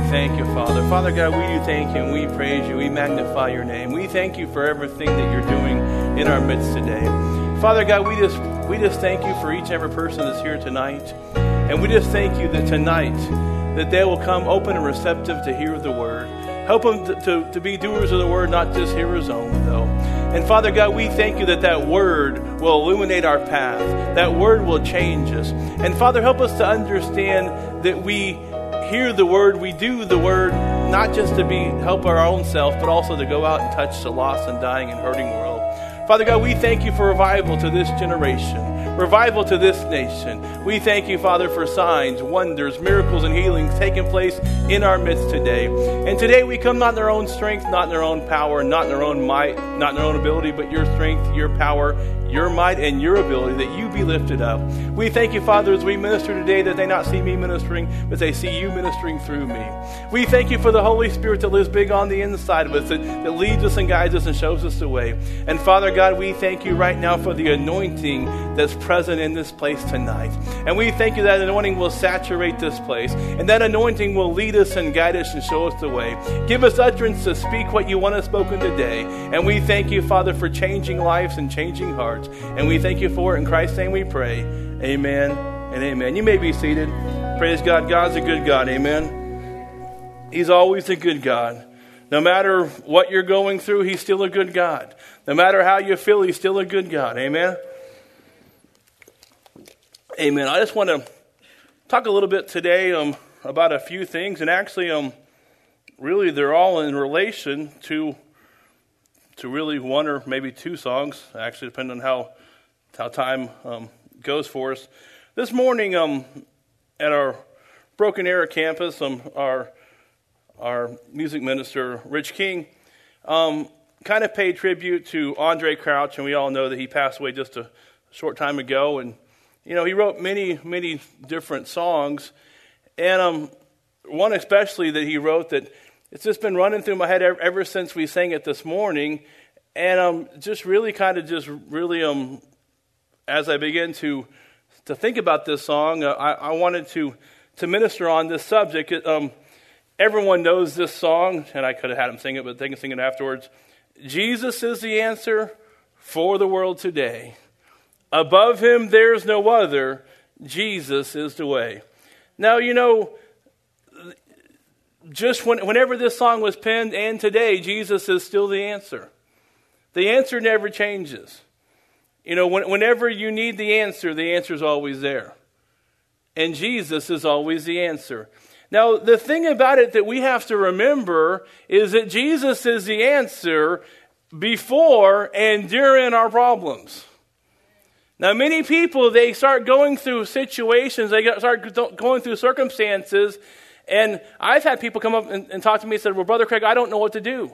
thank you, Father. Father God, we do thank you and we praise you. We magnify your name. We thank you for everything that you're doing in our midst today. Father God, we just thank you for each and every person that's here tonight. And we just thank you that tonight that they will come open and receptive to hear the word. Help them to be doers of the word, not just hearers only, though. And Father God, we thank you that that word will illuminate our path. That word will change us. And Father, help us to understand that we hear the word, we do the word, not just to help our own self, but also to go out and touch the lost and dying and hurting world. Father God, we thank you for revival to this generation, revival to this nation. We thank you, Father, for signs, wonders, miracles, and healings taking place in our midst today. And today we come not in our own strength, not in our own power, not in our own might, not in our own ability, but your strength, your power, your might, and your ability, that you be lifted up. We thank you, Father, as we minister today, that they not see me ministering, but they see you ministering through me. We thank you for the Holy Spirit that lives big on the inside of us, that leads us and guides us and shows us the way. And Father God, we thank you right now for the anointing that's present in this place tonight. And we thank you that anointing will saturate this place, and that anointing will lead us and guide us and show us the way. Give us utterance to speak what you want us spoken today. And we thank you, Father, for changing lives and changing hearts. And we thank you for it. In Christ's name we pray. Amen and amen. You may be seated. Praise God. God's a good God. Amen. He's always a good God. No matter what you're going through, he's still a good God. No matter how you feel, he's still a good God. Amen. Amen. I just want to talk a little bit today about a few things. And actually, really, they're all in relation to really one or maybe two songs, actually, depending on how time goes for us. This morning, at our Broken Arrow campus, our music minister, Rich King, kind of paid tribute to Andre Crouch, and we all know that he passed away just a short time ago. And he wrote many, many different songs, and one especially that he wrote that it's just been running through my head ever since we sang it this morning. And just really as I began to think about this song, I wanted to minister on this subject. Everyone knows this song, and I could have had them sing it, but they can sing it afterwards. Jesus is the answer for the world today. Above him there's no other. Jesus is the way. Now, just whenever this song was penned and today, Jesus is still the answer. The answer never changes. Whenever you need the answer is always there. And Jesus is always the answer. Now, the thing about it that we have to remember is that Jesus is the answer before and during our problems. Now, many people, they start going through situations, they start going through circumstances, and I've had people come up and talk to me and say, well, Brother Craig, I don't know what to do.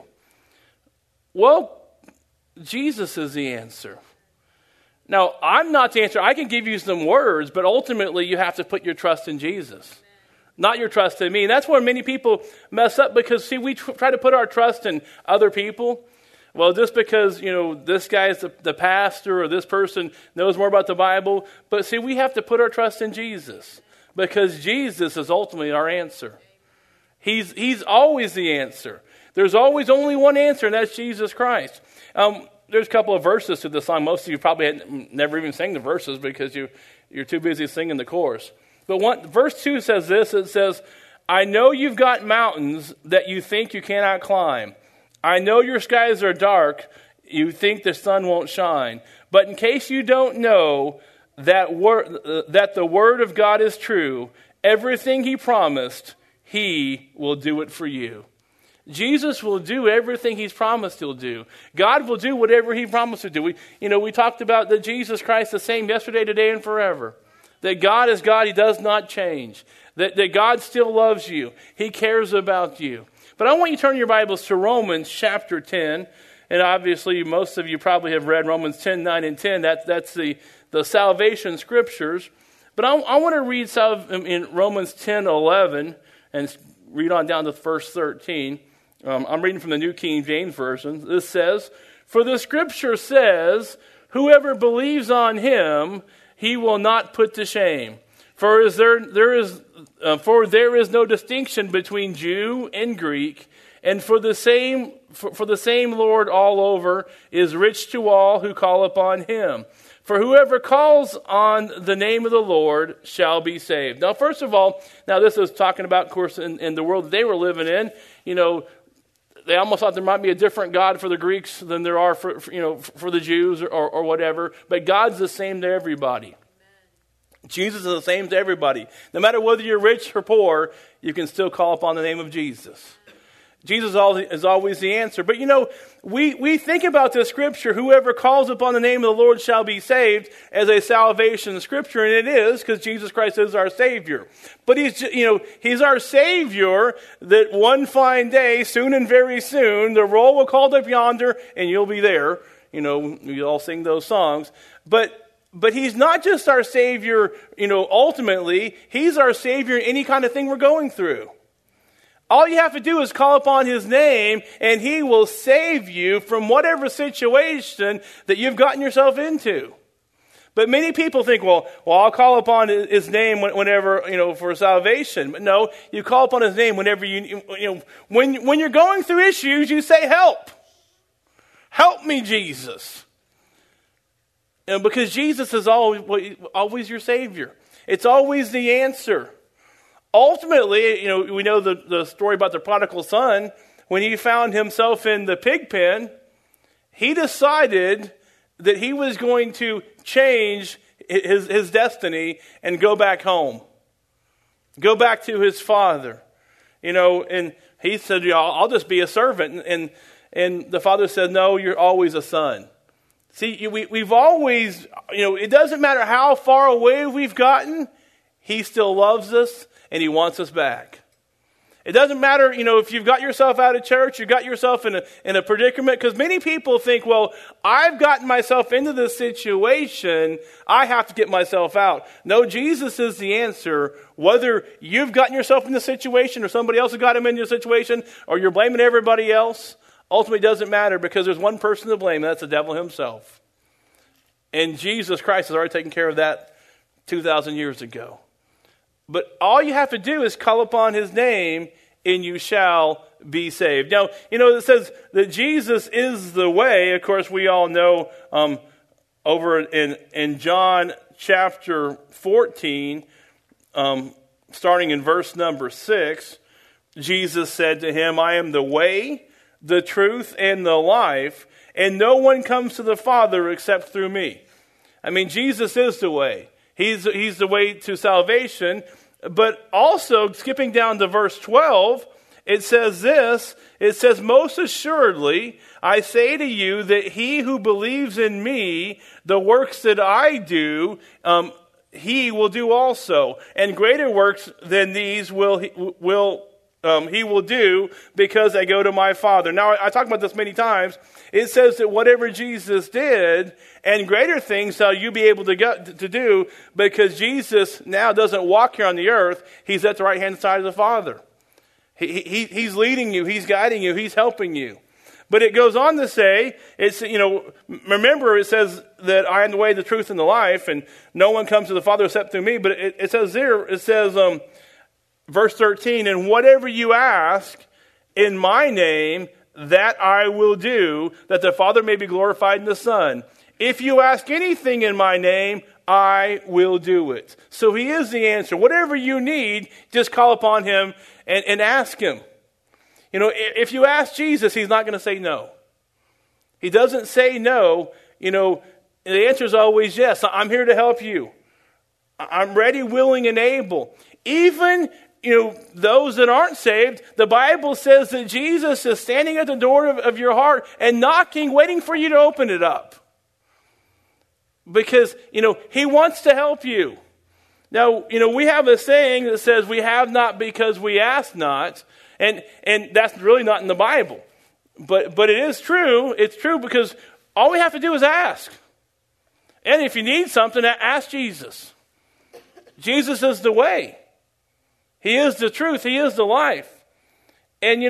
Well, Jesus is the answer. Now, I'm not the answer. I can give you some words, but ultimately you have to put your trust in Jesus, not your trust in me. And that's where many people mess up because, see, we try to put our trust in other people. Well, just because, this guy is the pastor or this person knows more about the Bible. But see, we have to put our trust in Jesus because Jesus is ultimately our answer. He's always the answer. There's always only one answer, and that's Jesus Christ. There's a couple of verses to this song. Most of you probably had never even sang the verses because you're too busy singing the chorus. But verse 2 says this. It says, I know you've got mountains that you think you cannot climb. I know your skies are dark. You think the sun won't shine. But in case you don't know that the word of God is true, everything he promised, he will do it for you. Jesus will do everything he's promised he'll do. God will do whatever he promised to do. We talked about that Jesus Christ the same yesterday, today, and forever. That God is God, he does not change. That God still loves you. He cares about you. But I want you to turn your Bibles to Romans chapter 10. And obviously, most of you probably have read Romans 10, 9, and 10. That's the salvation scriptures. But I want to read in Romans 10, 11, and read on down to verse 13. I'm reading from the New King James Version. This says, for the scripture says, whoever believes on him, he will not put to shame. For there is For there is no distinction between Jew and Greek, and for the same Lord all over is rich to all who call upon him. For whoever calls on the name of the Lord shall be saved. Now, first of all, this is talking about, of course, in the world that they were living in. They almost thought there might be a different God for the Greeks than there are for the Jews or whatever. But God's the same to everybody. Jesus is the same to everybody. No matter whether you're rich or poor, you can still call upon the name of Jesus. Jesus is always the answer. But we think about this scripture, whoever calls upon the name of the Lord shall be saved, as a salvation scripture, and it is, because Jesus Christ is our Savior. But He's our Savior that one fine day, soon and very soon, the roll will call up yonder, and you'll be there. We all sing those songs. But He's not just our Savior, ultimately. He's our Savior in any kind of thing we're going through. All you have to do is call upon His name, and He will save you from whatever situation that you've gotten yourself into. But many people think, well, I'll call upon His name whenever, for salvation. But no, you call upon His name whenever when you're going through issues, you say, help. Help me, Jesus. Because Jesus is always your Savior. It's always the answer. Ultimately, we know the story about the prodigal son. When he found himself in the pig pen, he decided that he was going to change his destiny and go back home. Go back to his father. And he said, I'll just be a servant. And the father said, no, you're always a son. See, we've always, it doesn't matter how far away we've gotten, He still loves us. And He wants us back. It doesn't matter, if you've got yourself out of church, you got yourself in a predicament, because many people think, well, I've gotten myself into this situation, I have to get myself out. No, Jesus is the answer. Whether you've gotten yourself in the situation or somebody else has got him in your situation, or you're blaming everybody else, ultimately doesn't matter, because there's one person to blame, and that's the devil himself. And Jesus Christ has already taken care of that 2,000 years ago. But all you have to do is call upon His name, and you shall be saved. Now, it says that Jesus is the way. Of course, we all know over in John chapter 14, starting in verse number 6, Jesus said to him, I am the way, the truth, and the life, and no one comes to the Father except through me. Jesus is the way. He's the way to salvation. But also, skipping down to verse 12, it says this. It says, most assuredly, I say to you that he who believes in me, the works that I do, he will do also. And greater works than these he will do, because I go to my Father. Now, I talked about this many times. It says that whatever Jesus did, and greater things shall you be able to do, because Jesus now doesn't walk here on the earth. He's at the right-hand side of the Father. He's leading you. He's guiding you. He's helping you. But it goes on to say, remember it says that I am the way, the truth, and the life, and no one comes to the Father except through me. But it says there, verse 13, and whatever you ask in my name, that I will do, that the Father may be glorified in the Son. If you ask anything in my name, I will do it. So He is the answer. Whatever you need, just call upon Him and ask Him. If you ask Jesus, He's not going to say no. He doesn't say no. The answer is always yes. I'm here to help you. I'm ready, willing, and able. Even those that aren't saved, the Bible says that Jesus is standing at the door of your heart and knocking, waiting for you to open it up. Because, He wants to help you. Now, we have a saying that says we have not because we ask not. And that's really not in the Bible. But it is true. It's true because all we have to do is ask. And if you need something, ask Jesus. Jesus is the way. He is the truth. He is the life. And,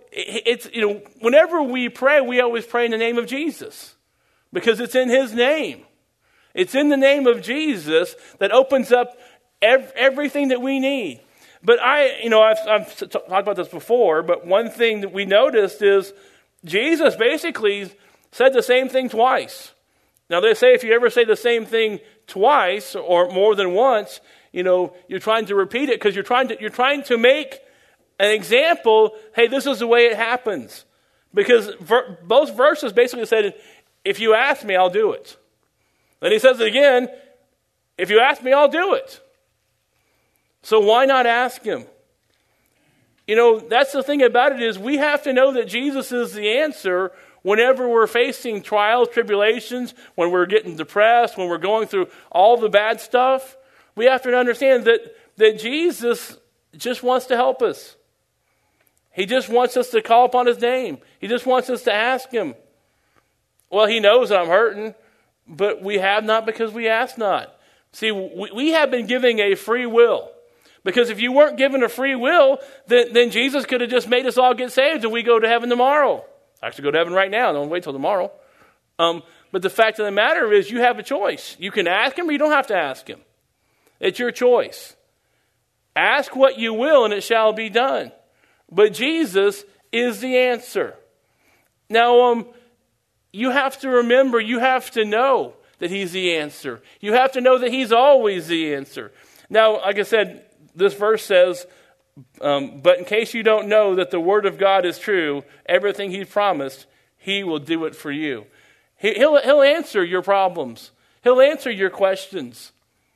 whenever we pray, we always pray in the name of Jesus. Because it's in His name. It's in the name of Jesus that opens up everything that we need. But I've talked about this before, but one thing that we noticed is Jesus basically said the same thing twice. Now they say if you ever say the same thing twice or more than once, you're trying to repeat it because you're trying to make an example. Hey, this is the way it happens. Because both verses basically said, if you ask me, I'll do it. Then he says it again, if you ask me, I'll do it. So why not ask him? That's the thing about it is we have to know that Jesus is the answer whenever we're facing trials, tribulations, when we're getting depressed, when we're going through all the bad stuff. We have to understand that Jesus just wants to help us. He just wants us to call upon his name. He just wants us to ask him. Well, he knows I'm hurting, but we have not because we ask not. See, we have been giving a free will. Because if you weren't given a free will, then Jesus could have just made us all get saved and we go to heaven tomorrow. Actually, go to heaven right now. Don't wait till tomorrow. But the fact of the matter is you have a choice. You can ask him or you don't have to ask him. It's your choice. Ask what you will and it shall be done. But Jesus is the answer. Now, you have to remember, you have to know that he's the answer. You have to know that he's always the answer. Now, like I said, this verse says, but in case you don't know that the word of God is true, everything he promised, he will do it for you. He'll answer your problems. He'll answer your questions.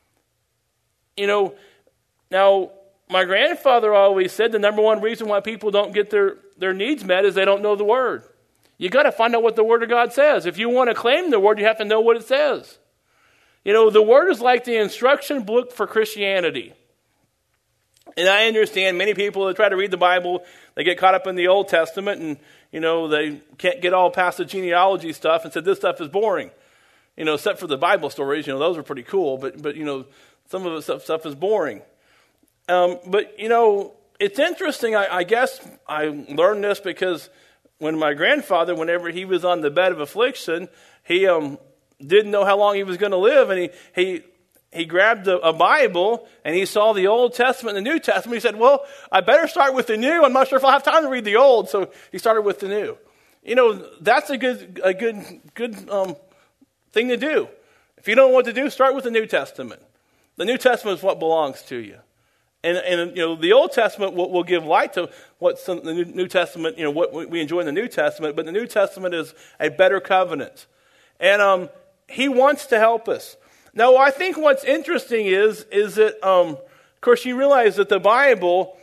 Now, my grandfather always said the number one reason why people don't get their needs met is they don't know the word. You got to find out what the word of God says. If you want to claim the word, you have to know what it says. The word is like the instruction book for Christianity. And I understand many people that try to read the Bible, they get caught up in the Old Testament and, they can't get all past the genealogy stuff and said this stuff is boring. Except for the Bible stories, those are pretty cool, but some of the stuff is boring. But it's interesting. I guess I learned this because when my grandfather, whenever he was on the bed of affliction, he didn't know how long he was going to live, and he grabbed a Bible and he saw the Old Testament and the New Testament. He said, "Well, I better start with the New. I'm not sure if I'll have time to read the Old," so he started with the New. That's a good thing to do. If you don't know what to do, start with the New Testament. The New Testament is what belongs to you. And the Old Testament will give light to what's in the New Testament, what we enjoy in the New Testament, but the New Testament is a better covenant. And he wants to help us. Now, I think what's interesting is that, of course, you realize that the Bible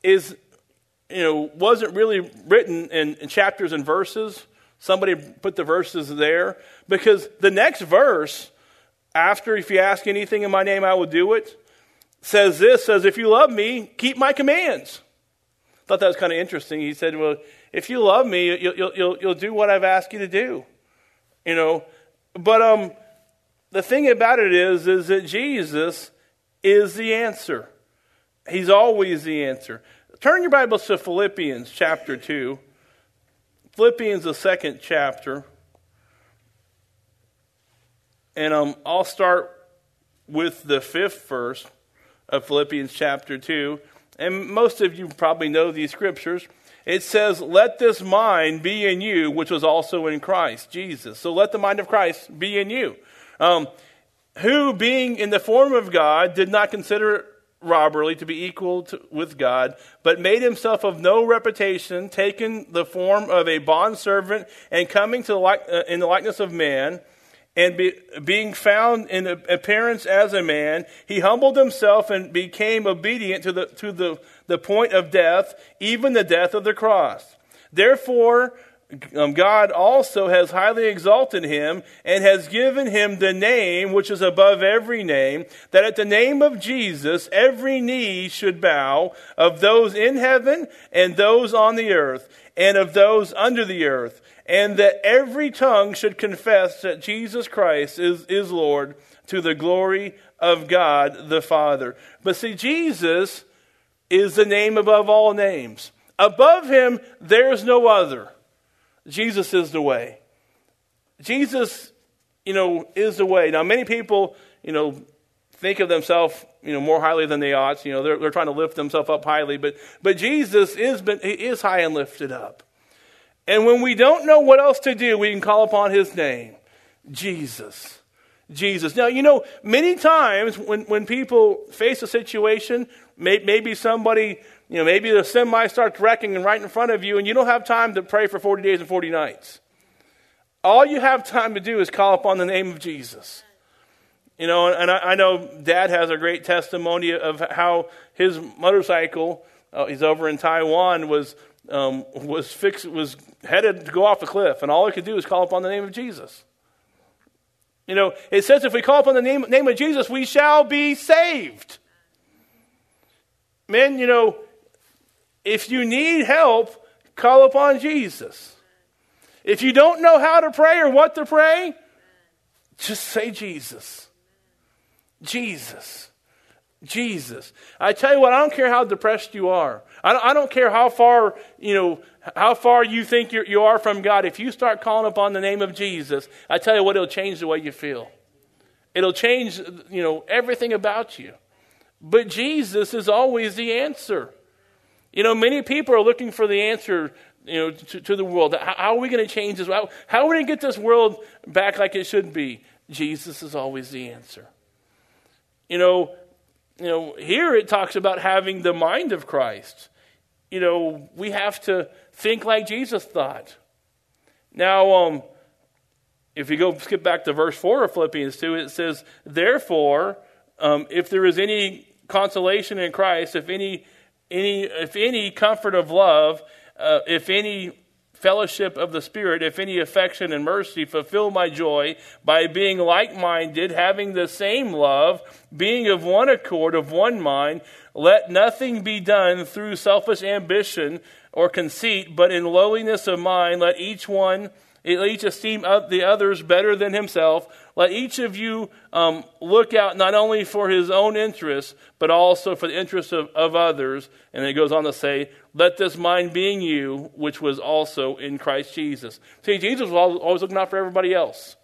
wasn't really written in chapters and verses. Somebody put the verses there. Because the next verse, after, if you ask anything in my name, I will do it, says, if you love me, keep my commands. I thought that was kind of interesting. He said, well, if you love me, you'll do what I've asked you to do. But the thing about it is that Jesus is the answer. He's always the answer. Turn your Bibles to Philippians chapter 2. Philippians, the second chapter. And I'll start with the 5th verse of Philippians chapter 2. And most of you probably know these scriptures. It says, "Let this mind be in you, which was also in Christ Jesus." So let the mind of Christ be in you. Who, being in the form of God, did not consider robbery to be equal with God, but made himself of no reputation, taking the form of a bondservant, and coming in the likeness of man, and being found in appearance as a man, he humbled himself and became obedient to the point of death, even the death of the cross. Therefore, God also has highly exalted him and has given him the name which is above every name, that at the name of Jesus every knee should bow, of those in heaven and those on the earth and of those under the earth, and that every tongue should confess that Jesus Christ is Lord, to the glory of God the Father. But see, Jesus is the name above all names. Above him, there is no other. Jesus is the way. Jesus, is the way. Now, many people, think of themselves, more highly than they ought. They're trying to lift themselves up highly. But Jesus is high and lifted up. And when we don't know what else to do, we can call upon his name, Jesus. Jesus. Now, many times when people face a situation, maybe somebody, maybe the semi starts wrecking right in front of you, and you don't have time to pray for 40 days and 40 nights. All you have time to do is call upon the name of Jesus. And I know Dad has a great testimony of how his motorcycle, he's over in Taiwan, was headed to go off a cliff, and all he could do is call upon the name of Jesus. It says if we call upon the name of Jesus, we shall be saved. Men, if you need help, call upon Jesus. If you don't know how to pray or what to pray, just say Jesus. Jesus. Jesus. I tell you what, I don't care how depressed you are. I don't care how far you think you are from God. If you start calling upon the name of Jesus, I tell you what, it'll change the way you feel. It'll change, everything about you. But Jesus is always the answer. Many people are looking for the answer, to the world. How are we going to change this? How are we going to get this world back like it should be? Jesus is always the answer. Here it talks about having the mind of Christ. We have to think like Jesus thought. Now, if you skip back to verse 4 of Philippians 2, it says, therefore, if there is any consolation in Christ, if any comfort of love, if any fellowship of the Spirit, if any affection and mercy, fulfill my joy by being like-minded, having the same love, being of one accord, of one mind. Let nothing be done through selfish ambition or conceit, but in lowliness of mind, let each esteem the others better than himself. Let each of you look out not only for his own interests, but also for the interests of others. And it goes on to say, let this mind be in you, which was also in Christ Jesus. See, Jesus was always looking out for everybody else.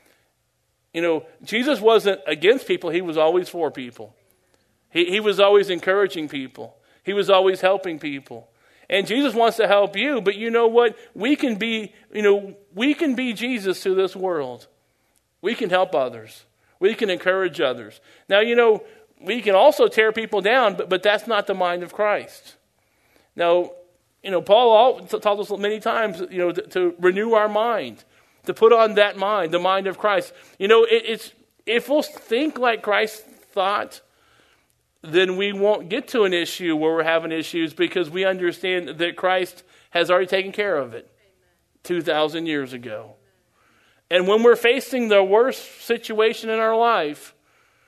Jesus wasn't against people. He was always for people. He was always encouraging people. He was always helping people. And Jesus wants to help you, but you know what? We can be Jesus to this world. We can help others. We can encourage others. Now, we can also tear people down, but that's not the mind of Christ. Now, Paul taught us many times, to renew our mind, to put on that mind, the mind of Christ. If we'll think like Christ thought, then we won't get to an issue where we're having issues because we understand that Christ has already taken care of it 2,000 years ago. And when we're facing the worst situation in our life,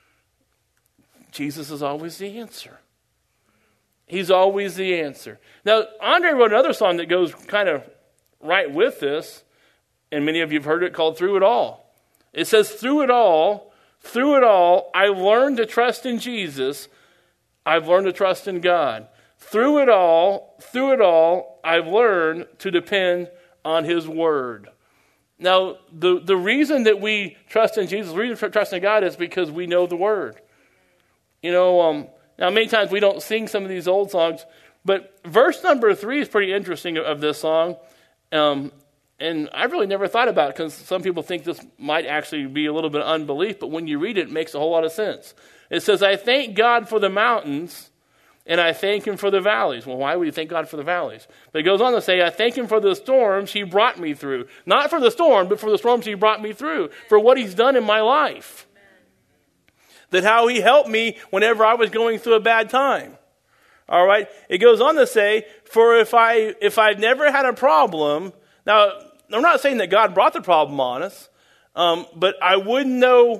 Jesus is always the answer. He's always the answer. Now, Andre wrote another song that goes kind of right with this, and many of you have heard it, called Through It All. It says, through it all, I learned to trust in Jesus. I've learned to trust in God. Through it all, I've learned to depend on his word. Now, the reason that we trust in Jesus, the reason for trusting in God is because we know the word. Now many times we don't sing some of these old songs, but verse number 3 is pretty interesting of this song. And I really never thought about it because some people think this might actually be a little bit of unbelief, but when you read it, it makes a whole lot of sense. It says, I thank God for the mountains, and I thank him for the valleys. Well, why would you thank God for the valleys? But it goes on to say, I thank him for the storms he brought me through. Not for the storm, but for the storms he brought me through, for what he's done in my life. That how he helped me whenever I was going through a bad time. All right? It goes on to say, for if I've never had a problem, now, I'm not saying that God brought the problem on us, but I wouldn't know,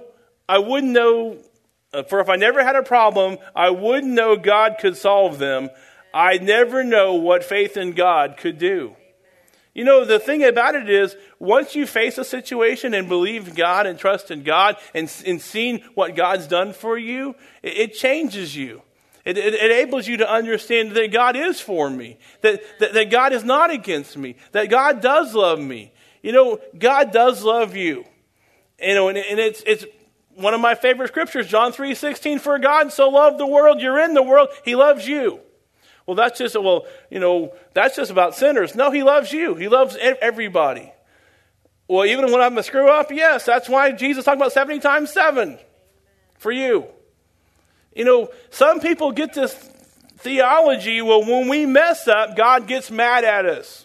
for if I never had a problem, I wouldn't know God could solve them. I'd never know what faith in God could do. The thing about it is, once you face a situation and believe God and trust in God and seen what God's done for you, it changes you. It enables you to understand that God is for me, that God is not against me, that God does love me. God does love you. And it's one of my favorite scriptures, John 3:16, for God so loved the world, you're in the world, he loves you. Well, that's just about sinners. No, he loves you. He loves everybody. Well, even when I'm a screw up, yes, that's why Jesus talked about 70 times 7 for you. Some people get this theology, well, when we mess up, God gets mad at us.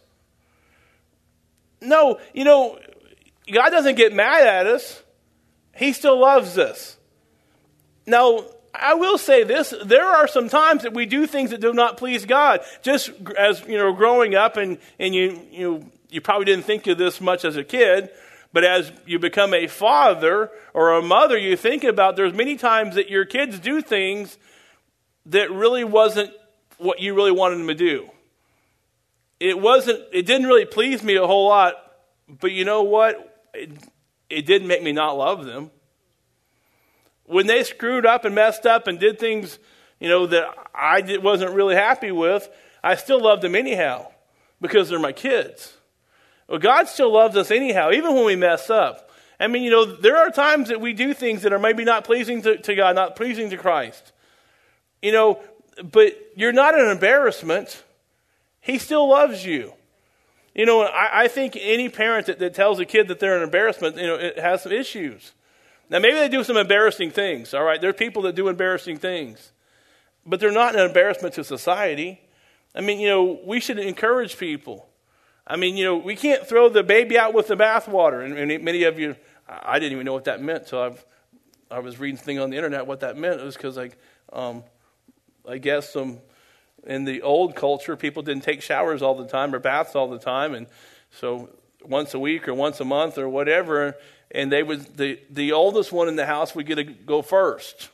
No, God doesn't get mad at us. He still loves us. Now, I will say this, there are some times that we do things that do not please God. Just as, growing up and you probably didn't think of this much as a kid, but as you become a father or a mother, you think about there's many times that your kids do things that really wasn't what you really wanted them to do. It didn't really please me a whole lot, but you know what? It didn't make me not love them. When they screwed up and messed up and did things, that I wasn't really happy with, I still loved them anyhow because they're my kids. Well, God still loves us anyhow, even when we mess up. I mean, there are times that we do things that are maybe not pleasing to God, not pleasing to Christ. But you're not an embarrassment. He still loves you. I think any parent that tells a kid that they're an embarrassment, it has some issues. Now, maybe they do some embarrassing things, all right? There are people that do embarrassing things. But they're not an embarrassment to society. I mean, we should encourage people. I mean, we can't throw the baby out with the bathwater. And many of you, I didn't even know what that meant. So I was reading something on the internet what that meant. It was because, I guess in the old culture, people didn't take showers all the time or baths all the time. And so once a week or once a month or whatever, and they would the oldest one in the house would get to go first.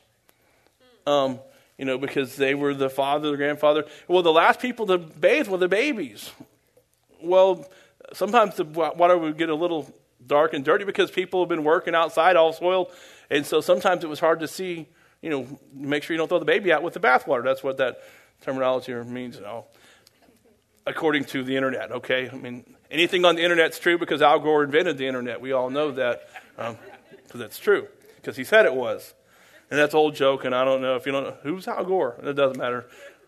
Because they were the father, the grandfather. Well, the last people to bathe were the babies. Well, sometimes the water would get a little dark and dirty because people have been working outside all soiled. And so sometimes it was hard to see, make sure you don't throw the baby out with the bathwater. That's what that terminology means, according to the internet, okay? I mean, anything on the internet's true because Al Gore invented the internet. We all know that because it's true, because he said it was. And that's an old joke, and I don't know if you don't know. Who's Al Gore? It doesn't matter.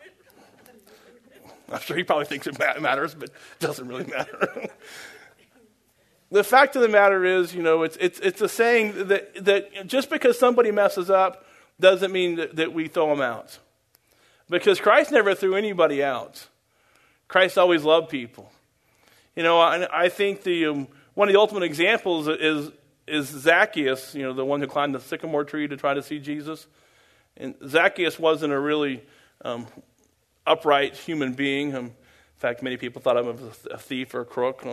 I'm sure he probably thinks it matters, but it doesn't really matter. The fact of the matter is, it's a saying that just because somebody messes up doesn't mean that we throw them out. Because Christ never threw anybody out. Christ always loved people. And I think one of the ultimate examples is Zacchaeus, the one who climbed the sycamore tree to try to see Jesus. And Zacchaeus wasn't a really upright human being. In fact, many people thought of him as a thief or a crook.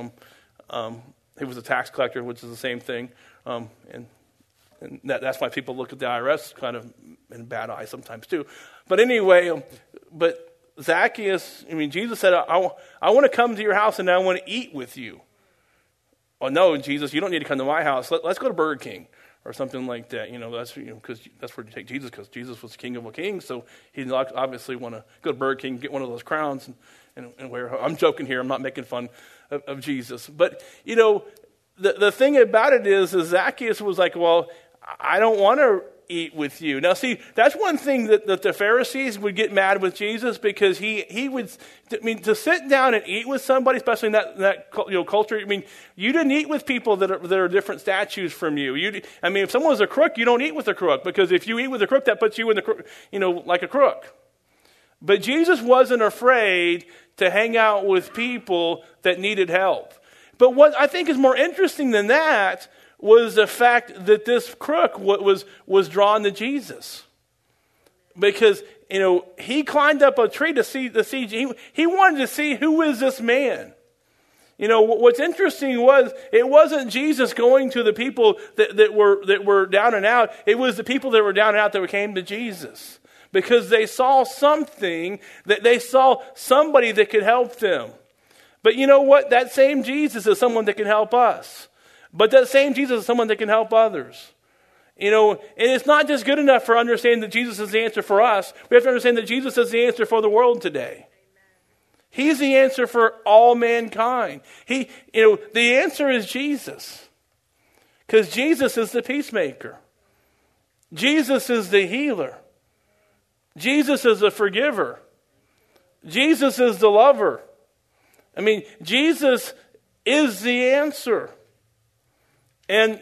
He was a tax collector, which is the same thing. And that's why people look at the IRS kind of in bad eyes sometimes too. But anyway, but Zacchaeus, Jesus said, I want to come to your house and I want to eat with you. Oh, no, Jesus, you don't need to come to my house. Let's go to Burger King or something like that. That's because that's where you take Jesus, because Jesus was King of all kings. So he obviously want to go to Burger King, get one of those crowns and wear. I'm joking here. I'm not making fun of Jesus. But, the thing about it is Zacchaeus was like, well, I don't want to eat with you. Now, see, that's one thing that the Pharisees would get mad with Jesus, because he would, to sit down and eat with somebody, especially in that culture. You didn't eat with people that are different statues from you. If someone was a crook, you don't eat with a crook, because if you eat with a crook, that puts you in the like a crook. But Jesus wasn't afraid to hang out with people that needed help. But what I think is more interesting than that was the fact that this crook was drawn to Jesus. Because, he climbed up a tree to see he wanted to see, who is this man? What's interesting was, it wasn't Jesus going to the people that were down and out. It was the people that were down and out that came to Jesus. Because they saw something, that they saw somebody that could help them. But you know what? That same Jesus is someone that can help us. But that same Jesus is someone that can help others. And it's not just good enough for understanding that Jesus is the answer for us. We have to understand that Jesus is the answer for the world today. He's the answer for all mankind. The answer is Jesus. Because Jesus is the peacemaker. Jesus is the healer. Jesus is the forgiver. Jesus is the lover. I mean, Jesus is the answer. And,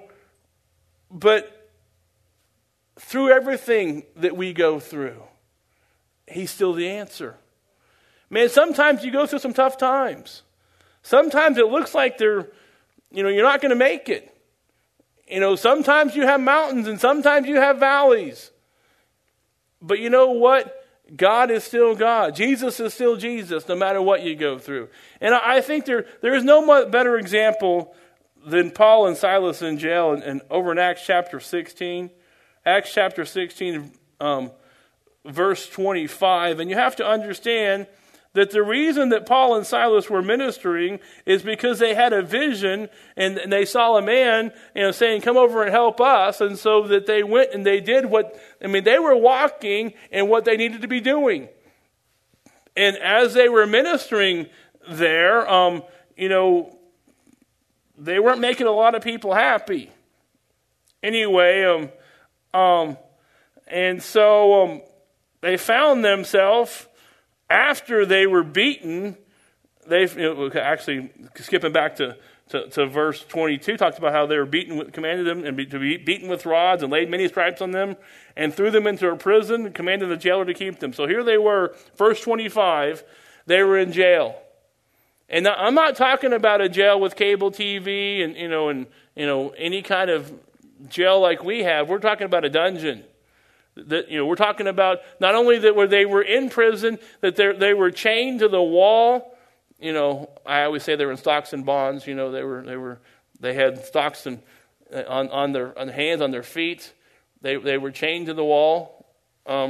but through everything that we go through, he's still the answer. Man, sometimes you go through some tough times. Sometimes it looks like you're not going to make it. Sometimes you have mountains and sometimes you have valleys. But you know what? God is still God. Jesus is still Jesus, no matter what you go through. And I think there is no better example than Paul and Silas in jail and over in Acts chapter 16. Acts chapter 16, verse 25. And you have to understand that the reason that Paul and Silas were ministering is because they had a vision and they saw a man, saying, come over and help us. And so that they went and they did they were walking in what they needed to be doing. And as they were ministering there, they weren't making a lot of people happy. Anyway, and so they found themselves, after they were beaten, actually skipping back to verse 22, talks about how they were commanded them to be beaten with rods and laid many stripes on them and threw them into a prison, commanded the jailer to keep them. So here they were, verse 25, they were in jail. And now, I'm not talking about a jail with cable TV and any kind of jail like we have. We're talking about a dungeon. That we're talking about not only that where they were in prison, that they were chained to the wall. I always say they were in stocks and bonds. They had stocks on their hands, on their feet. They were chained to the wall, and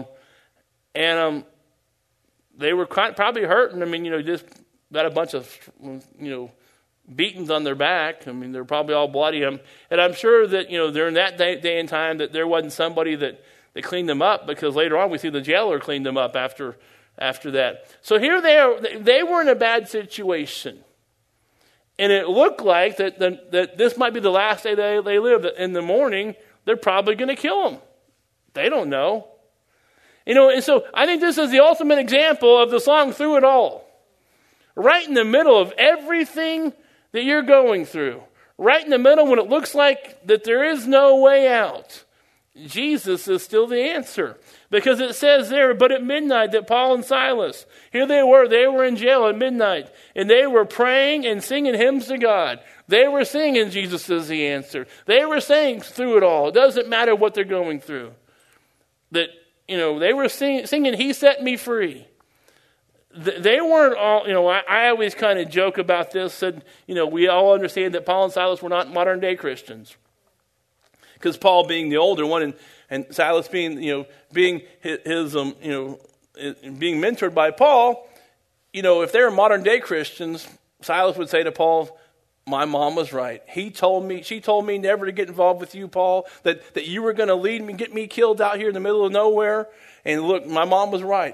they were probably hurting. Just got a bunch of beatings on their back. They're probably all bloody. And I'm sure that during that day and time that there wasn't somebody that they cleaned them up, because later on we see the jailer cleaned them up after that. So here they were in a bad situation. And it looked like that this might be the last day they lived. In the morning, they're probably going to kill them. They don't know. And so I think this is the ultimate example of the song Through It All. Right in the middle of everything that you're going through. Right in the middle when it looks like that there is no way out. Jesus is still the answer. Because it says there, but at midnight that Paul and Silas, here they were in jail at midnight, and they were praying and singing hymns to God. They were singing Jesus is the answer. They were saying through it all. It doesn't matter what they're going through. That, they were singing He Set Me Free. They weren't all, I always kind of joke about this, said, we all understand that Paul and Silas were not modern day Christians. Because Paul being the older one and Silas being, being his being mentored by Paul, if they were modern day Christians, Silas would say to Paul, my mom was right. She told me never to get involved with you, Paul, that you were going to lead me, get me killed out here in the middle of nowhere. And look, my mom was right.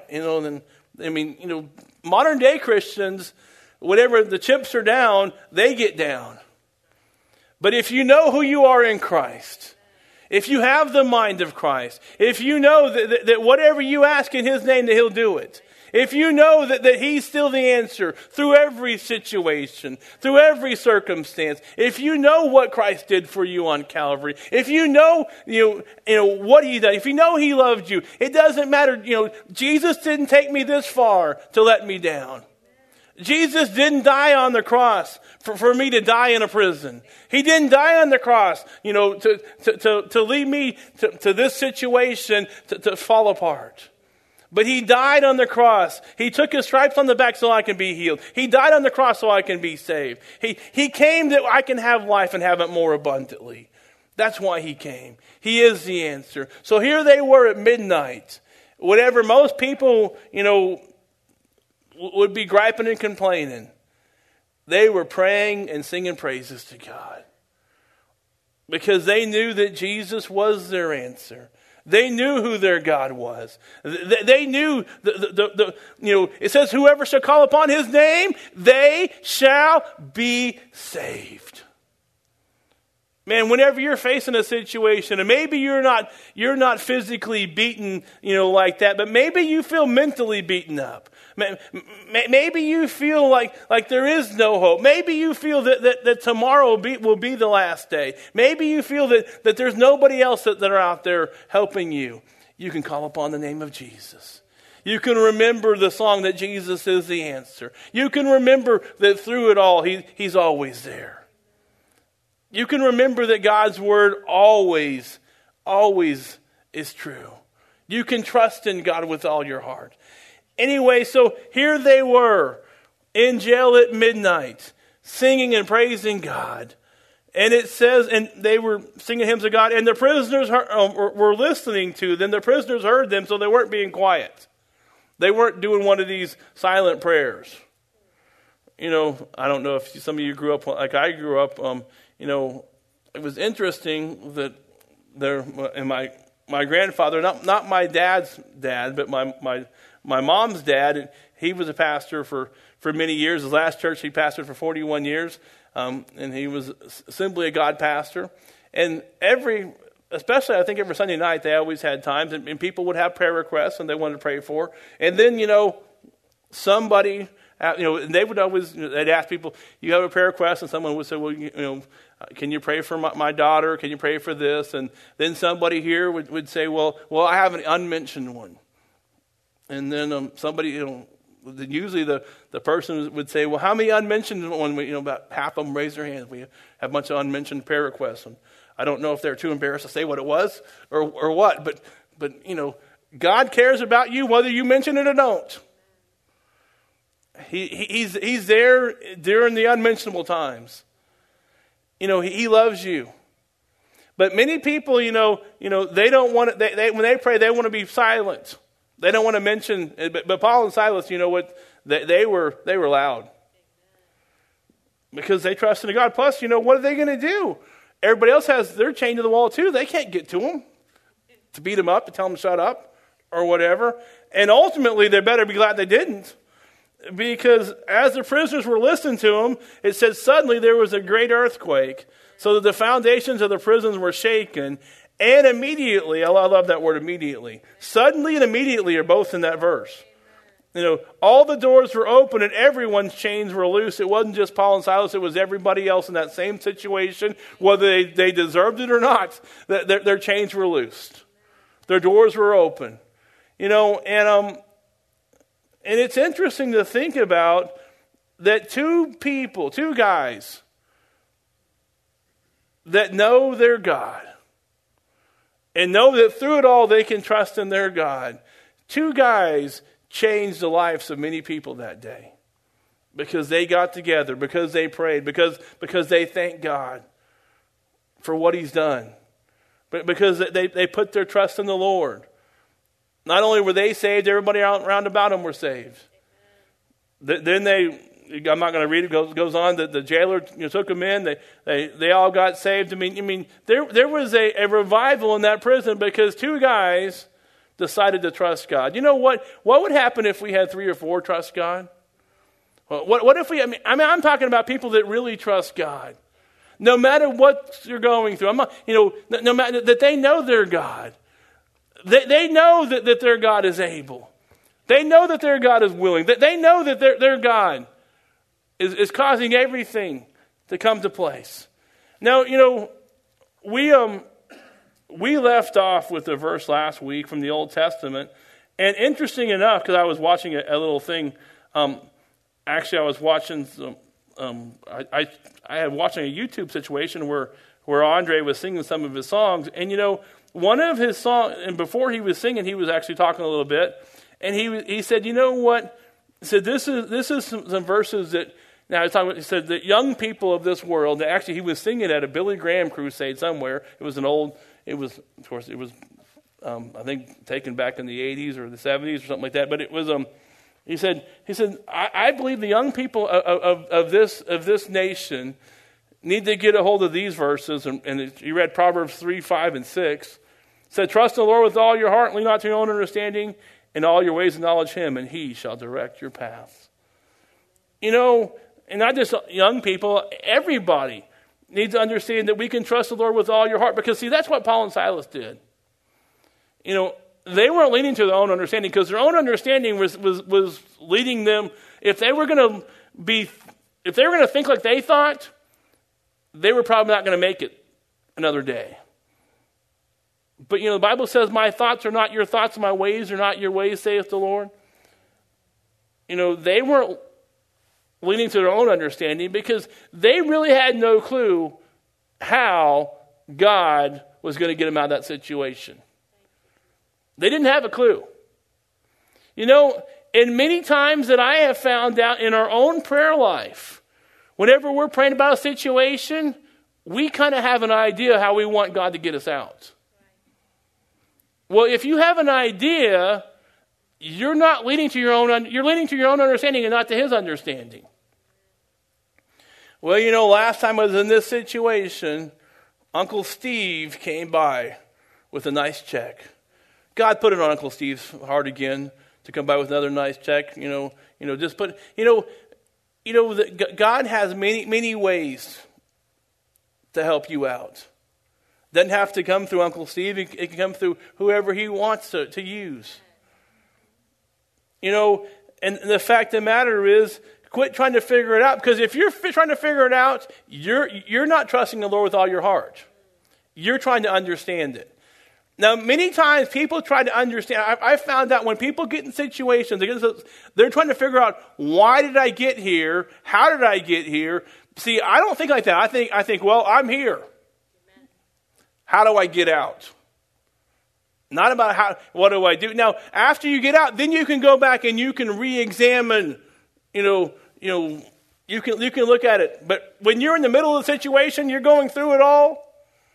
Modern day Christians, whatever the chips are down, they get down. But if you know who you are in Christ, if you have the mind of Christ, if you know that whatever you ask in His name, that He'll do it. If you know that He's still the answer through every situation, through every circumstance, if you know what Christ did for you on Calvary, if you know, what He did, if you know He loved you, it doesn't matter. Jesus didn't take me this far to let me down. Jesus didn't die on the cross for me to die in a prison. He didn't die on the cross, to lead me to this situation to fall apart. But He died on the cross. He took His stripes on the back so I can be healed. He died on the cross so I can be saved. He came that I can have life and have it more abundantly. That's why He came. He is the answer. So here they were at midnight. Whatever most people, would be griping and complaining, they were praying and singing praises to God. Because they knew that Jesus was their answer. They knew who their God was. They knew, it says, whoever shall call upon His name, they shall be saved. Man, whenever you're facing a situation, and maybe you're not physically beaten, like that, but maybe you feel mentally beaten up. Maybe you feel like there is no hope. Maybe you feel that tomorrow will be the last day. Maybe you feel that there's nobody else that are out there helping you. You can call upon the name of Jesus. You can remember the song that Jesus is the answer. You can remember that through it all, He's always there. You can remember that God's word always, always is true. You can trust in God with all your heart. Anyway, so here they were in jail at midnight, singing and praising God. And it says, and they were singing hymns of God, and the prisoners were listening to them. The prisoners heard them, so they weren't being quiet. They weren't doing one of these silent prayers. I don't know if some of you grew up like I grew up. It was interesting that my grandfather, not my dad's dad, but my mom's dad, he was a pastor for many years. His last church he pastored for 41 years, and he was simply a God pastor. And especially I think every Sunday night, they always had times, and people would have prayer requests, and they wanted to pray for. And then, somebody, and they would always, they'd ask people, you have a prayer request, and someone would say, well, can you pray for my daughter? Can you pray for this? And then somebody here would say, well, I have an unmentioned one. And then somebody, usually the person would say, well, how many unmentioned ones? About half of them raise their hands. We have a bunch of unmentioned prayer requests. And I don't know if they're too embarrassed to say what it was or what, but God cares about you whether you mention it or don't. He's there during the unmentionable times. He loves you. But many people, they don't want to, when they pray, they want to be silent. They don't want to mention, but Paul and Silas, what, they were loud. Because they trusted in God. Plus, what are they going to do? Everybody else has their chain to the wall too. They can't get to them to beat them up, to tell them to shut up or whatever. And ultimately, they better be glad they didn't. Because as the prisoners were listening to him, it said suddenly there was a great earthquake, so that the foundations of the prisons were shaken. And immediately, I love that word immediately. Suddenly and immediately are both in that verse. All the doors were open and everyone's chains were loose. It wasn't just Paul and Silas, it was everybody else in that same situation, whether they deserved it or not. Their chains were loosed. Their doors were open. And it's interesting to think about that two guys that know their God and know that through it all they can trust in their God. Two guys changed the lives of many people that day because they got together, because they prayed, because they thanked God for what He's done, but because they put their trust in the Lord. Not only were they saved, everybody around about them were saved. Then I'm not going to read it, goes on, that the jailer took them in, they all got saved. I mean, there was a revival in that prison because two guys decided to trust God. You know what? What would happen if we had 3 or 4 trust God? What if I'm talking about people that really trust God. No matter what you're going through, no matter that they know their God. They know that their God is able. They know that their God is willing. They know that their God is causing everything to come to place. Now, we left off with a verse last week from the Old Testament. And interesting enough, because I was watching a little thing. Actually, I was watching I had watching a YouTube situation where Andre was singing some of his songs. And, one of his songs, and before he was singing, he was actually talking a little bit, and he said, "You know what?" He said, "This is some verses that." Now he said that young people of this world. Actually, he was singing at a Billy Graham crusade somewhere. It was I think taken back in the 80s or the 70s or something like that. But it was He said, I believe the young people of this nation need to get a hold of these verses. And he read Proverbs 3, 5, and 6. Said, trust in the Lord with all your heart, lean not to your own understanding, in all your ways acknowledge Him, and He shall direct your paths. And not just young people, everybody. need to understand that we can trust the Lord with all your heart. Because, see, that's what Paul and Silas did. You know, they weren't leaning to their own understanding, because their own understanding was leading them. If they were going to think like they thought, they were probably not going to make it another day. But, you know, the Bible says, my thoughts are not your thoughts, my ways are not your ways, saith the Lord. You know, they weren't leaning to their own understanding, because they really had no clue how God was going to get them out of that situation. They didn't have a clue. You know, and many times that I have found out in our own prayer life, whenever we're praying about a situation, we kind of have an idea how we want God to get us out. Well, if you have an idea, you're not leading to your own. You're leading to your own understanding and not to His understanding. Well, you know, last time I was in this situation, Uncle Steve came by with a nice check. God put it on Uncle Steve's heart again to come by with another nice check. God has many ways to help you out. Doesn't have to come through Uncle Steve. It can come through whoever He wants to use. You know, and the fact of the matter is, quit trying to figure it out. Because if you're trying to figure it out, you're not trusting the Lord with all your heart. You're trying to understand it. Now, many times people try to understand. I found out when people get in situations, they're trying to figure out, why did I get here? How did I get here? See, I don't think like that. I think, well, I'm here. How do I get out? Not about what do I do? Now, after you get out, then you can go back and you can re-examine, you can look at it. But when you're in the middle of the situation, you're going through it all,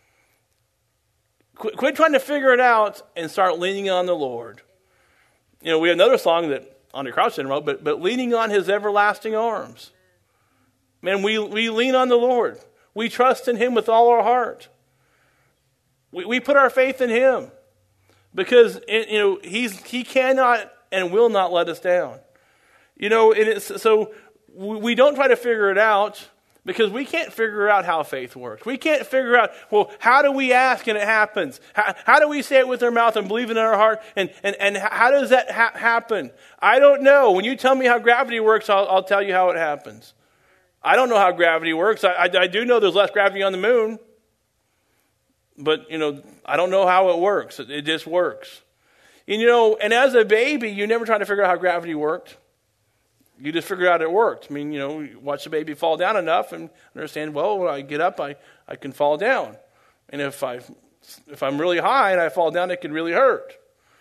quit trying to figure it out and start leaning on the Lord. You know, we have another song that Andre Crouch wrote, but leaning on His everlasting arms. Man, we lean on the Lord. We trust in Him with all our heart. We put our faith in Him, because He cannot and will not let us down. You know, so we don't try to figure it out, because we can't figure out how faith works. We can't figure out, well, how do we ask and it happens? How do we say it with our mouth and believe it in our heart? And how does that happen? I don't know. When you tell me how gravity works, I'll tell you how it happens. I don't know how gravity works. I do know there's less gravity on the moon. But, I don't know how it works. It just works. And as a baby, you never try to figure out how gravity worked. You just figure out it worked. I mean, you watch the baby fall down enough and understand, well, when I get up, I can fall down. And if I'm really high and I fall down, it can really hurt.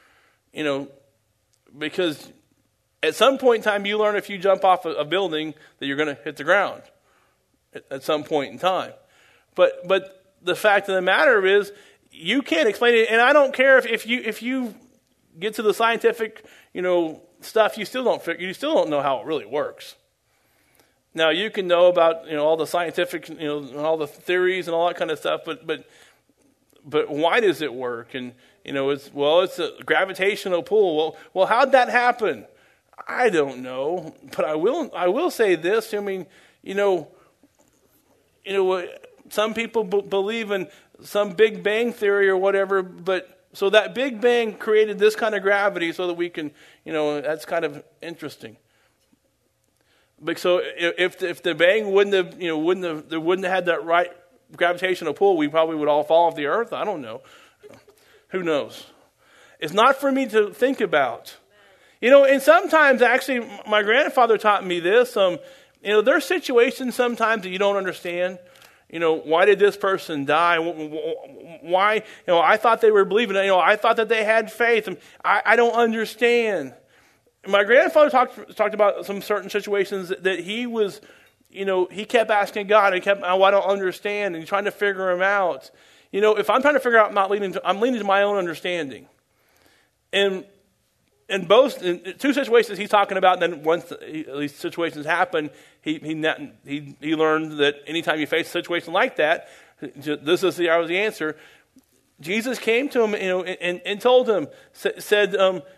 Because at some point in time, you learn if you jump off a building that you're going to hit the ground at some point in time. But the fact of the matter is, you can't explain it, and I don't care if you get to the scientific, stuff. You still don't know how it really works. Now you can know about all the scientific, all the theories and all that kind of stuff, but why does it work? And it's a gravitational pull. Well, how'd that happen? I don't know, but I will say this. I mean, some people believe in some Big Bang theory or whatever, but so that Big Bang created this kind of gravity so that we can, that's kind of interesting. But so if the Bang wouldn't have had that right gravitational pull, we probably would all fall off the earth. I don't know. Who knows? It's not for me to think about. And sometimes actually my grandfather taught me this. There's situations sometimes that you don't understand. Why did this person die? Why? I thought they were believing. I thought that they had faith. And I don't understand. My grandfather talked about some certain situations that he was, he kept asking God and I don't understand, and trying to figure him out. If I'm trying to figure out, I'm leaning to my own understanding. And in two situations he's talking about, and then once these situations happen, he learned that anytime you face a situation like that, this is the answer. Jesus came to him, and told him, said,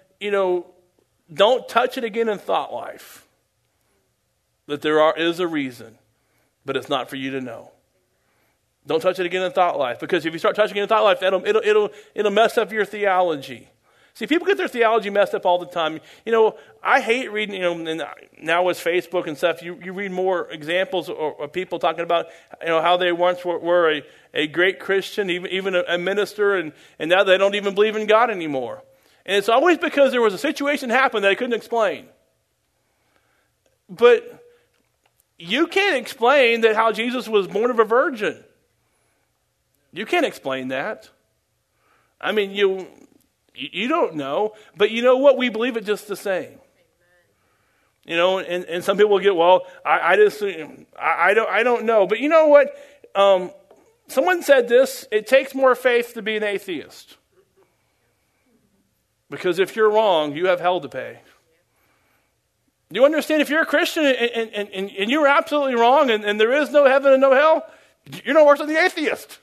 don't touch it again in thought life. That there is a reason, but it's not for you to know. Don't touch it again in thought life, because if you start touching it in thought life, it'll mess up your theology. See, people get their theology messed up all the time. I hate reading, and now with Facebook and stuff, you read more examples of people talking about, how they once were a great Christian, even a minister, and now they don't even believe in God anymore. And it's always because there was a situation happened that I couldn't explain. But you can't explain that how Jesus was born of a virgin. You can't explain that. I mean, you don't know, but you know what? We believe it just the same. And some people will get, well, I don't know. But you know what? Someone said this, it takes more faith to be an atheist. Because if you're wrong, you have hell to pay. Do you understand? If you're a Christian and you're absolutely wrong and there is no heaven and no hell, you're no worse than the atheist.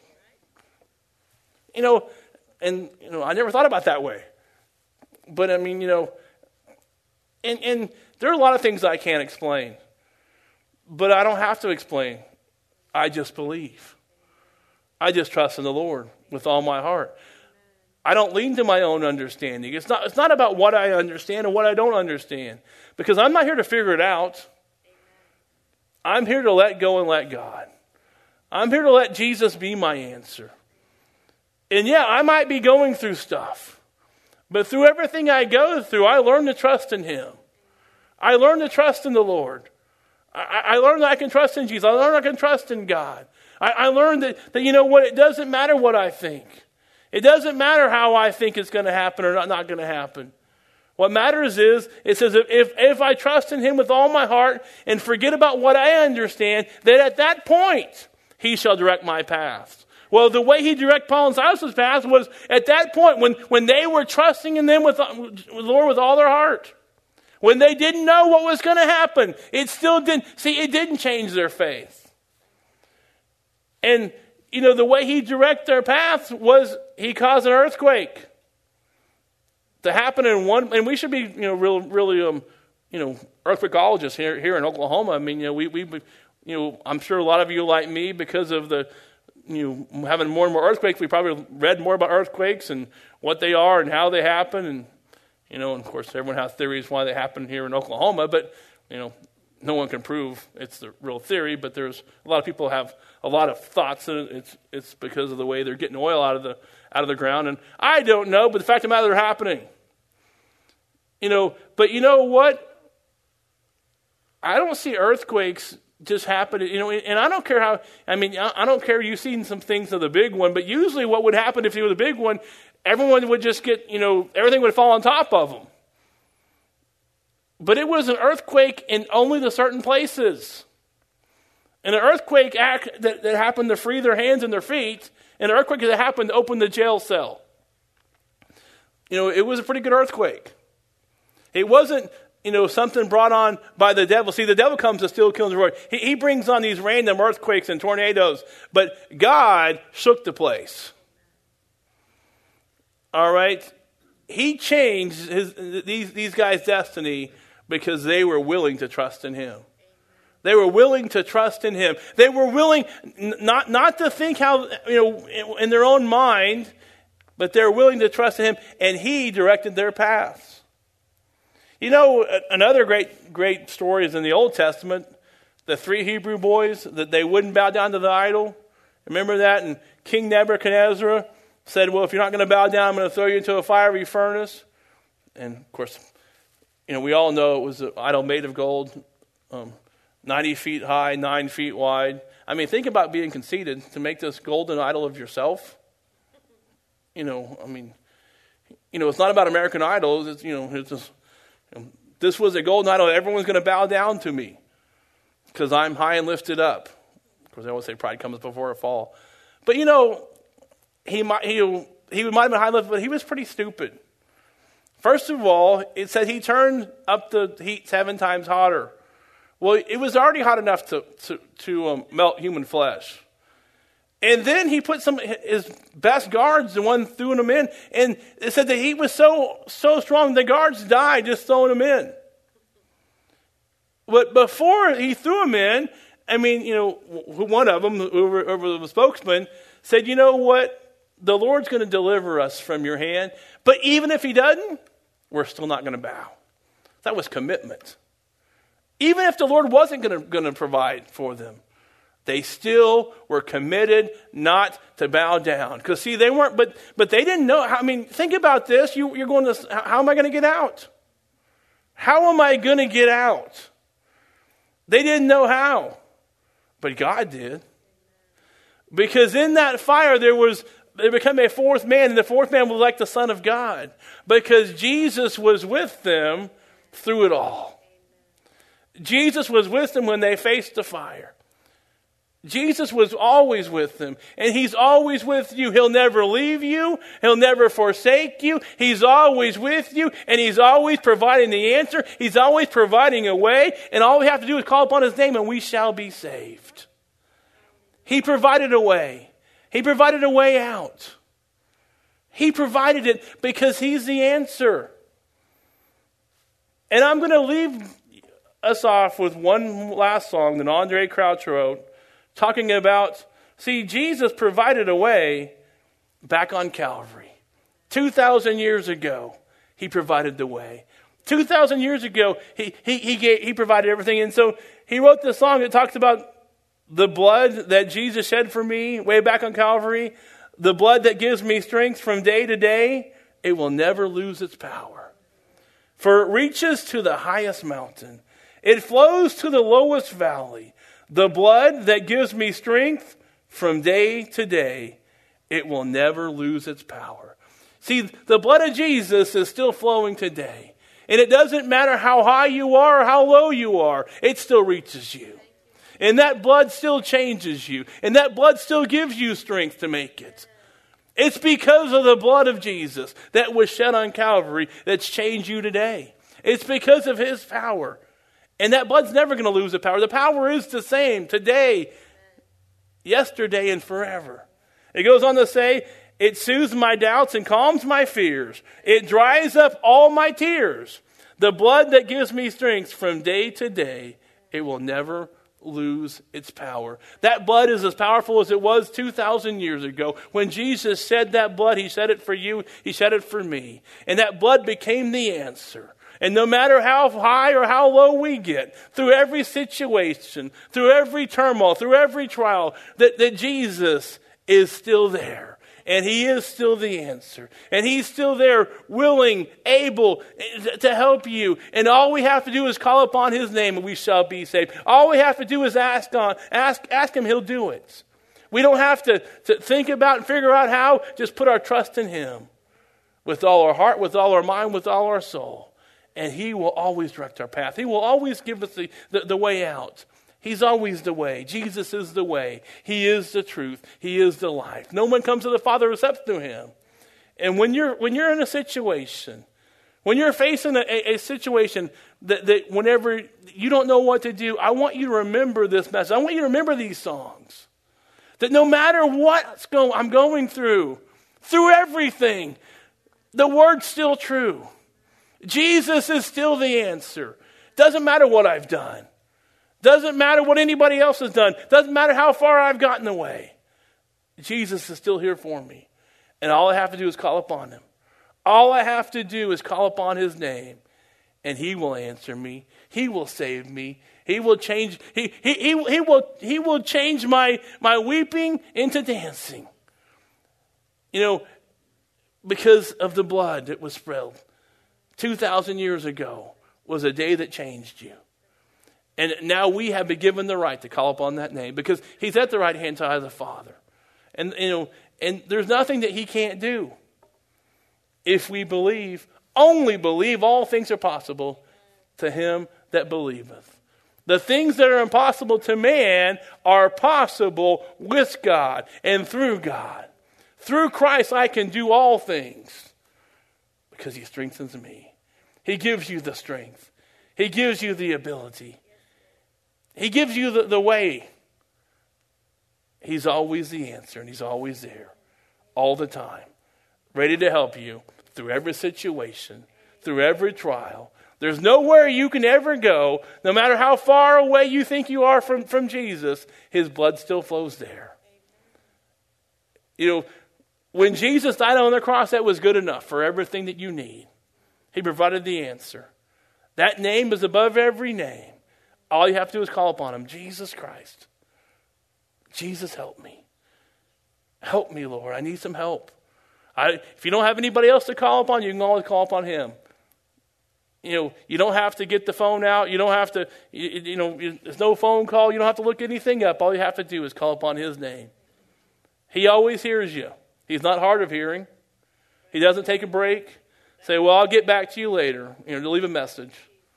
I never thought about it that way. But I mean, and there are a lot of things I can't explain. But I don't have to explain. I just believe. I just trust in the Lord with all my heart. I don't lean to my own understanding. It's not about what I understand and what I don't understand. Because I'm not here to figure it out. I'm here to let go and let God. I'm here to let Jesus be my answer. And yeah, I might be going through stuff. But through everything I go through, I learn to trust in Him. I learn to trust in the Lord. I learn that I can trust in Jesus. I learn I can trust in God. I learned that it doesn't matter what I think. It doesn't matter how I think it's going to happen or not going to happen. What matters is, it says, if I trust in Him with all my heart and forget about what I understand, that at that point, He shall direct my path. Well, the way He directed Paul and Silas' path was at that point when they were trusting in them with the Lord with all their heart. When they didn't know what was going to happen, it didn't change their faith. And, the way He directed their path was He caused an earthquake to happen in one, and we should be, really, earthquakeologists here in Oklahoma. I mean, I'm sure a lot of you like me because of the, having more and more earthquakes. We probably read more about earthquakes and what they are and how they happen, and and of course everyone has theories why they happen here in Oklahoma, but no one can prove it's the real theory. But there's a lot of people have a lot of thoughts that it's because of the way they're getting oil out of the ground, and I don't know. But the fact of the matter, they're happening. But you know what? I don't see earthquakes just happen, and I don't care how, I don't care, you've seen some things of the big one, but usually what would happen if it was a big one, everyone would just get, everything would fall on top of them. But it was an earthquake in only the certain places. And an earthquake that happened to free their hands and their feet, and an earthquake that happened to open the jail cell. It was a pretty good earthquake. It wasn't, something brought on by the devil. See, the devil comes to steal, kill, and destroy. He brings on these random earthquakes and tornadoes. But God shook the place. All right? He changed these guys' destiny because they were willing to trust in Him. They were willing to trust in Him. They were willing not to think how, in their own mind, but they were willing to trust in Him, and He directed their paths. Another great story is in the Old Testament, the 3 Hebrew boys, that they wouldn't bow down to the idol. Remember that? And King Nebuchadnezzar said, well, if you're not going to bow down, I'm going to throw you into a fiery furnace. And, of course, we all know it was an idol made of gold, 90 feet high, 9 feet wide. Think about being conceited to make this golden idol of yourself. It's not about American Idol. It's just... This was a golden idol. Everyone's going to bow down to me because I'm high and lifted up. Of course, I always say pride comes before a fall. But he might have been high and lifted, but he was pretty stupid. First of all, it said he turned up the heat 7 times hotter. Well, it was already hot enough to melt human flesh. And then he put his best guards, the one throwing them in, and it said the heat was so strong the guards died just throwing them in. But before he threw them in, I mean, one of them, over the spokesman, said, you know what? The Lord's going to deliver us from your hand. But even if he doesn't, we're still not going to bow. That was commitment. Even if the Lord wasn't going to provide for them, they still were committed not to bow down. Because see, they weren't, but they didn't know. I mean, think about this. You're going to, how am I going to get out? How am I going to get out? They didn't know how, but God did. Because in that fire, there became a fourth man, and the fourth man was like the Son of God. Because Jesus was with them through it all. Jesus was with them when they faced the fire. Jesus was always with them, and he's always with you. He'll never leave you. He'll never forsake you. He's always with you, and he's always providing the answer. He's always providing a way, and all we have to do is call upon his name, and we shall be saved. He provided a way. He provided a way out. He provided it because he's the answer. And I'm going to leave us off with one last song that Andre Crouch wrote, talking about, see, Jesus provided a way back on Calvary. 2,000 years ago, he provided the way. 2,000 years ago, he provided everything. And so he wrote this song that talks about the blood that Jesus shed for me way back on Calvary, the blood that gives me strength from day to day, it will never lose its power. For it reaches to the highest mountain. It flows to the lowest valley. The blood that gives me strength from day to day, it will never lose its power. See, the blood of Jesus is still flowing today. And it doesn't matter how high you are or how low you are, it still reaches you. And that blood still changes you. And that blood still gives you strength to make it. It's because of the blood of Jesus that was shed on Calvary that's changed you today. It's because of his power. And that blood's never going to lose the power. The power is the same today, yesterday, and forever. It goes on to say, it soothes my doubts and calms my fears. It dries up all my tears. The blood that gives me strength from day to day, it will never lose its power. That blood is as powerful as it was 2,000 years ago. When Jesus shed that blood, he shed it for you, he shed it for me. And that blood became the answer. And no matter how high or how low we get, through every situation, through every turmoil, through every trial, that Jesus is still there. And he is still the answer. And he's still there, willing, able to help you. And all we have to do is call upon his name and we shall be saved. All we have to do is ask him, he'll do it. We don't have to think about and figure out how. Just put our trust in him with all our heart, with all our mind, with all our soul. And he will always direct our path. He will always give us the way out. He's always the way. Jesus is the way. He is the truth. He is the life. No one comes to the Father except through him. And when you're in a situation, when you're facing a situation that whenever you don't know what to do, I want you to remember this message. I want you to remember these songs. That no matter what I'm going through everything, the word's still true. Jesus is still the answer. Doesn't matter what I've done. Doesn't matter what anybody else has done. Doesn't matter how far I've gotten away. Jesus is still here for me. And all I have to do is call upon him. All I have to do is call upon his name. And he will answer me. He will save me. He will change. He will change my weeping into dancing. Because of the blood that was spilled 2,000 years ago was a day that changed you. And now we have been given the right to call upon that name because he's at the right hand side of the Father. And and there's nothing that he can't do. If we believe, only believe, all things are possible to him that believeth. The things that are impossible to man are possible with God and through God. Through Christ I can do all things because he strengthens me. He gives you the strength. He gives you the ability. He gives you the way. He's always the answer, and he's always there, all the time, ready to help you through every situation, through every trial, There's nowhere you can ever go, no matter how far away you think you are from Jesus, his blood still flows there. You know, when Jesus died on the cross, that was good enough for everything that you need. He provided the answer. That name is above every name. All you have to do is call upon him. Jesus Christ. Jesus, help me. Help me, Lord. I need some help. If you don't have anybody else to call upon, you can always call upon him. You know, you don't have to get the phone out. You don't have to, there's no phone call. You don't have to look anything up. All you have to do is call upon his name. He always hears you. He's not hard of hearing. He doesn't take a break. Say, well, I'll get back to you later. To leave a message.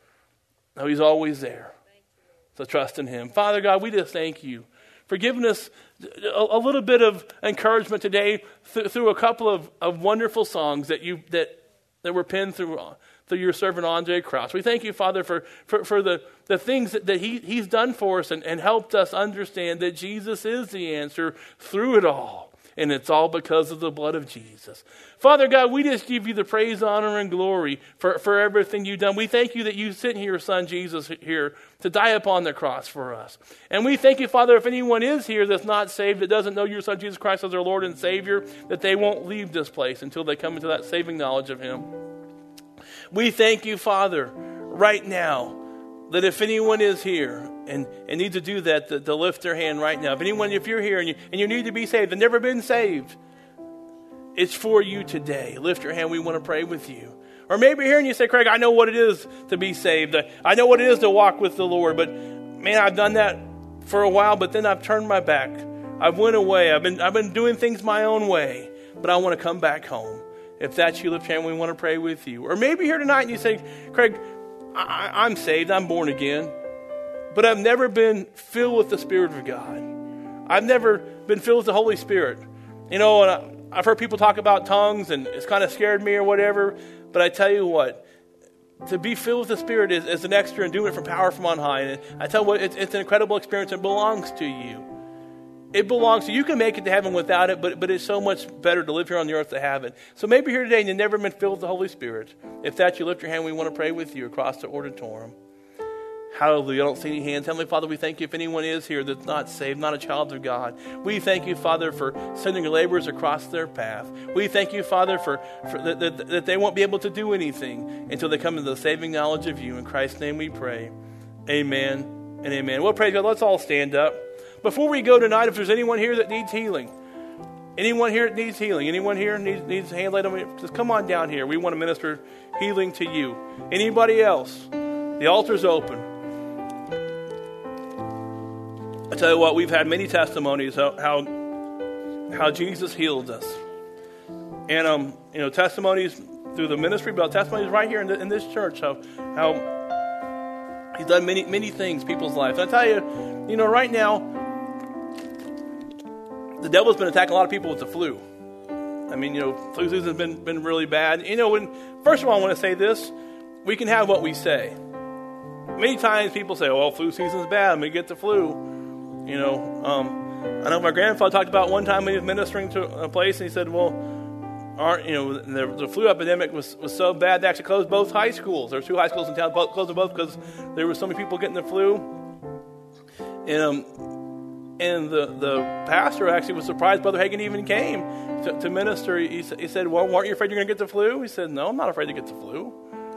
No, he's always there. So trust in him. Father God, we just thank you for giving us a little bit of encouragement today through a couple of wonderful songs that were penned through your servant Andre Krause. We thank you, Father, for the things that he's done for us and helped us understand that Jesus is the answer through it all. And it's all because of the blood of Jesus. Father God, we just give you the praise, honor, and glory for everything you've done. We thank you that you sent your son Jesus here to die upon the cross for us. And we thank you, Father, if anyone is here that's not saved, that doesn't know your son Jesus Christ as their Lord and Savior, that they won't leave this place until they come into that saving knowledge of him. We thank you, Father, right now, that if anyone is here and needs to do that, to lift their hand right now. If you're here and you need to be saved and never been saved, it's for you today. Lift your hand. We want to pray with you. Or maybe you're here and you say, Craig, I know what it is to be saved. I know what it is to walk with the Lord. But man, I've done that for a while, but then I've turned my back. I've went away. I've been doing things my own way, but I want to come back home. If that's you, lift your hand. We want to pray with you. Or maybe you're here tonight and you say, Craig, I'm saved. I'm born again. But I've never been filled with the Spirit of God. I've never been filled with the Holy Spirit. And I've heard people talk about tongues, and it's kind of scared me or whatever. But I tell you what, to be filled with the Spirit is an extra and doing it from power from on high. And I tell you what, it's an incredible experience. It belongs to you. It belongs to you. You can make it to heaven without it, but it's so much better to live here on the earth to have it. So maybe you're here today and you've never been filled with the Holy Spirit. If that's you, lift your hand. We want to pray with you across the auditorium. Hallelujah. I don't see any hands. Heavenly Father, we thank you if anyone is here that's not saved, not a child of God. We thank you, Father, for sending laborers across their path. We thank you, Father, for that they won't be able to do anything until they come into the saving knowledge of you. In Christ's name we pray. Amen and amen. Well, praise God. Let's all stand up. Before we go tonight, if there's anyone here that needs healing, anyone here that needs healing, anyone here needs a hand laid on me, just come on down here. We want to minister healing to you. Anybody else? The altar's open. I tell you what, we've had many testimonies how Jesus healed us, and testimonies through the ministry, but testimonies right here in this church how He's done many things in people's lives. And I tell you, right now the devil's been attacking a lot of people with the flu. I mean, flu season's been really bad. First of all, I want to say this: we can have what we say. Many times people say, "Oh, well, flu season's bad. I'm gonna get the flu." I know my grandfather talked about one time when he was ministering to a place, and he said, well, the flu epidemic was so bad they actually closed both high schools. There were 2 high schools in town, closed them both because there were so many people getting the flu. And the pastor actually was surprised Brother Hagin even came to minister. He said, well, aren't you afraid you're going to get the flu? He said, no, I'm not afraid to get the flu.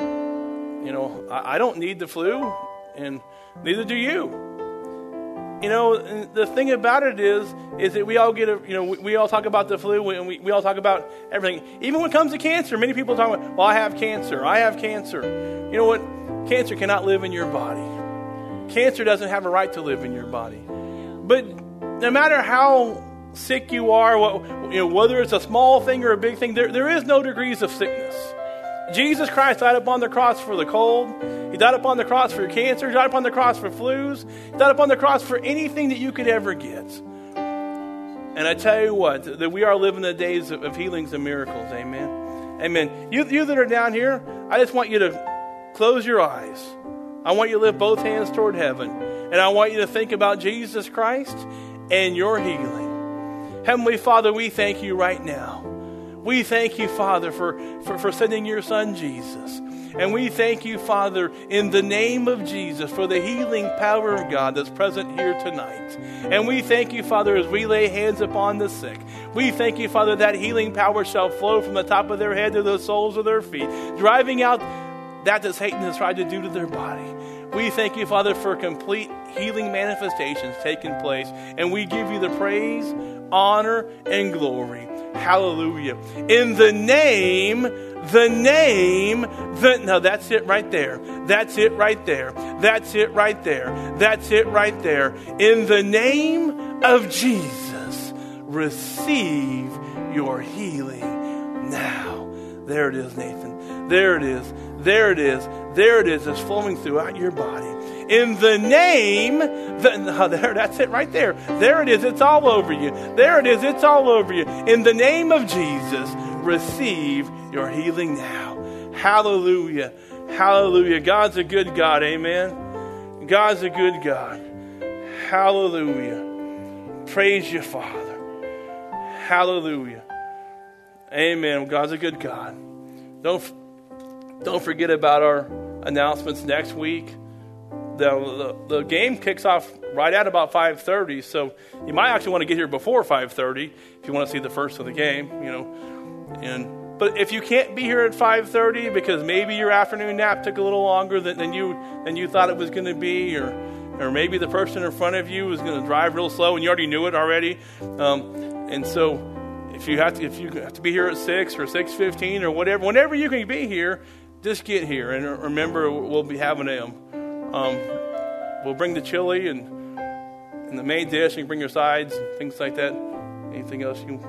I don't need the flu, and neither do you. The thing about it is that we all we all talk about the flu, and we all talk about everything. Even when it comes to cancer, many people talk about, well, I have cancer. You know what? Cancer cannot live in your body. Cancer doesn't have a right to live in your body. But no matter how sick you are, whether it's a small thing or a big thing, there is no degrees of sickness. Jesus Christ died upon the cross for the cold. He died upon the cross for cancer. He died upon the cross for flus. He died upon the cross for anything that you could ever get. And I tell you what, that we are living the days of healings and miracles. Amen. Amen. You that are down here, I just want you to close your eyes. I want you to lift both hands toward heaven. And I want you to think about Jesus Christ and your healing. Heavenly Father, we thank you right now. We thank you, Father, for sending your son, Jesus. And we thank you, Father, in the name of Jesus for the healing power of God that's present here tonight. And we thank you, Father, as we lay hands upon the sick. We thank you, Father, that healing power shall flow from the top of their head to the soles of their feet, driving out that Satan has tried to do to their body. We thank you, Father, for complete healing manifestations taking place. And we give you the praise, honor, and glory. Hallelujah. In the name, no, that's it right there. That's it right there. That's it right there. That's it right there. In the name of Jesus, receive your healing now. There it is, Nathan. There it is. There it is. There it is. It's flowing throughout your body. In the name, that's it right there. There it is. It's all over you. There it is. It's all over you. In the name of Jesus, receive your healing now. Hallelujah. Hallelujah. God's a good God. Amen. God's a good God. Hallelujah. Praise you, Father. Hallelujah. Amen. God's a good God. Don't forget about our announcements next week. The game kicks off right at about 5:30, so you might actually want to get here before 5:30 if you want to see the first of the game, But if you can't be here at 5:30 because maybe your afternoon nap took a little longer than you thought it was going to be, or maybe the person in front of you was going to drive real slow and you already knew it already, and so if you have to be here at 6 or 6:15 or whatever, whenever you can be here, just get here. And remember, we'll be having we'll bring the chili and the main dish. You can bring your sides and things like that. Anything else you?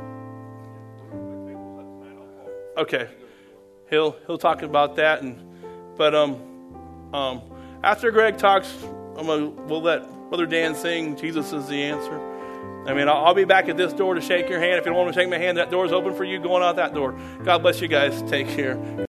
Okay, he'll talk about that. But after Greg talks, we'll let Brother Dan sing. Jesus is the answer. I mean, I'll be back at this door to shake your hand. If you don't want to shake my hand, that door's open for you going out that door. God bless you guys. Take care.